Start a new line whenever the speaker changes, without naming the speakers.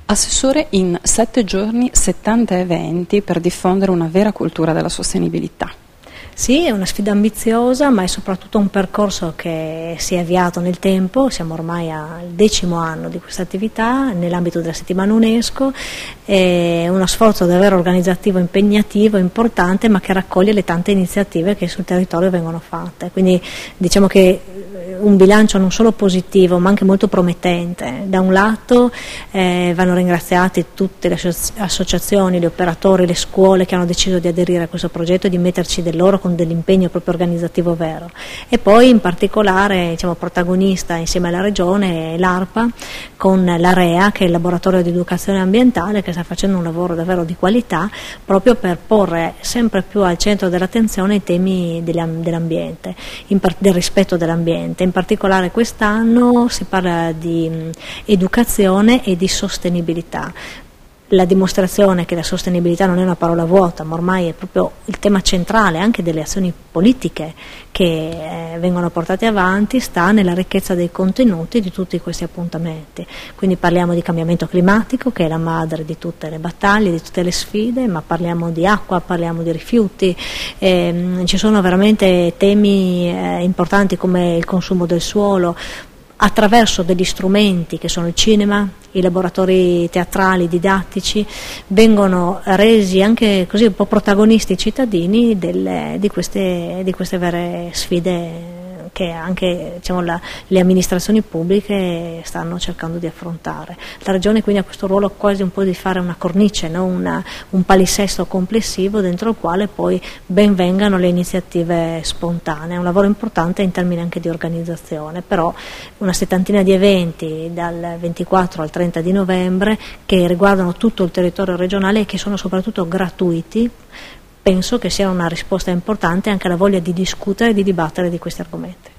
Assessore, in 7 giorni 70 eventi per diffondere una vera cultura della sostenibilità.
Sì, è una sfida ambiziosa, ma è soprattutto un percorso che si è avviato nel tempo. Siamo ormai al 10° anno di questa attività nell'ambito della settimana UNESCO. È uno sforzo davvero organizzativo impegnativo, importante, ma che raccoglie le tante iniziative che sul territorio vengono fatte. Quindi diciamo che un bilancio non solo positivo ma anche molto promettente. Da un lato vanno ringraziate tutte le associazioni, gli operatori, le scuole che hanno deciso di aderire a questo progetto e di metterci del loro con dell'impegno proprio organizzativo vero, e poi in particolare protagonista insieme alla Regione è l'ARPA con l'AREA, che è il laboratorio di educazione ambientale, che sta facendo un lavoro davvero di qualità proprio per porre sempre più al centro dell'attenzione i temi dell'ambiente, del rispetto dell'ambiente. In particolare quest'anno si parla di educazione e di sostenibilità. La dimostrazione che la sostenibilità non è una parola vuota, ma ormai è proprio il tema centrale anche delle azioni politiche che vengono portate avanti, sta nella ricchezza dei contenuti di tutti questi appuntamenti. Quindi parliamo di cambiamento climatico, che è la madre di tutte le battaglie, di tutte le sfide, ma parliamo di acqua, parliamo di rifiuti, ci sono veramente temi importanti come il consumo del suolo, attraverso degli strumenti che sono il cinema, i laboratori teatrali, didattici, vengono resi anche così un po' protagonisti i cittadini di queste vere sfide che anche le amministrazioni pubbliche stanno cercando di affrontare. La Regione quindi ha questo ruolo quasi un po' di fare una cornice, no? Un palinsesto complessivo dentro il quale poi ben vengano le iniziative spontanee. È un lavoro importante in termini anche di organizzazione, però una settantina di eventi dal 24 al 30 di novembre che riguardano tutto il territorio regionale e che sono soprattutto gratuiti. Penso che sia una risposta importante anche alla voglia di discutere e di dibattere di questi argomenti.